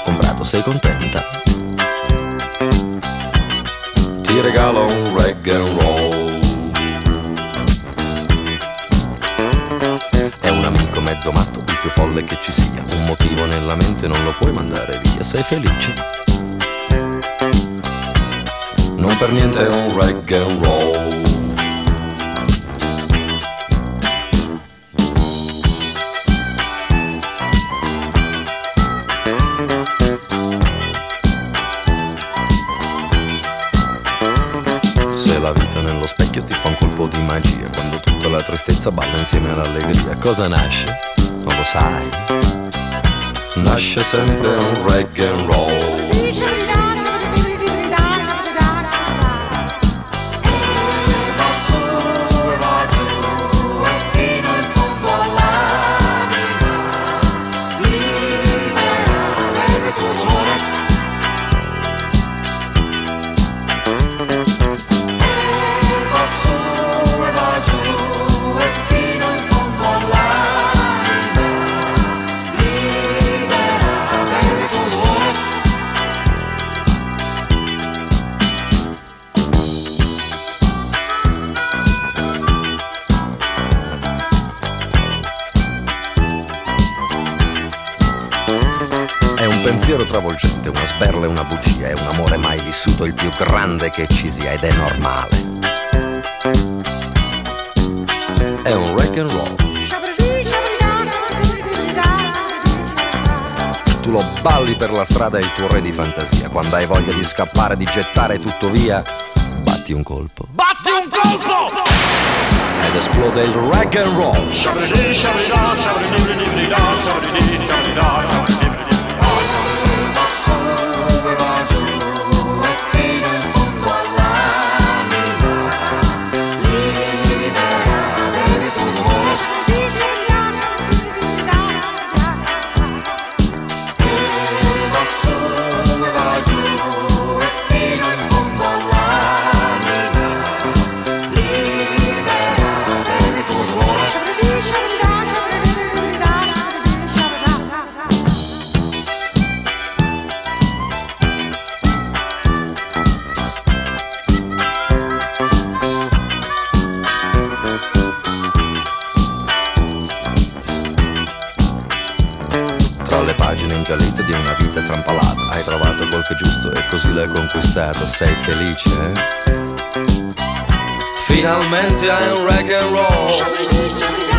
comprato, sei contenta? Ti regalo un rag and roll. È un amico mezzo matto, il più folle che ci sia. Un motivo nella mente non lo puoi mandare via. Sei felice? Non per niente è un rag and roll. Se la vita nello specchio ti fa un colpo di magia, quando tutta la tristezza balla insieme all'allegria, cosa nasce? Non lo sai? Nasce sempre un rag and roll. È un pensiero travolgente, una sberla e una bugia, è un amore mai vissuto, il più grande che ci sia, ed è normale. È un rock and roll. Tu lo balli per la strada, è il tuo re di fantasia. Quando hai voglia di scappare, di gettare tutto via, batti un colpo. Batti un colpo! Ed esplode il rock and roll. Tra le pagine ingiallite di una vita strampalata, hai trovato quel che è giusto e così l'hai conquistato. Sei felice? Finalmente hai un rock and roll.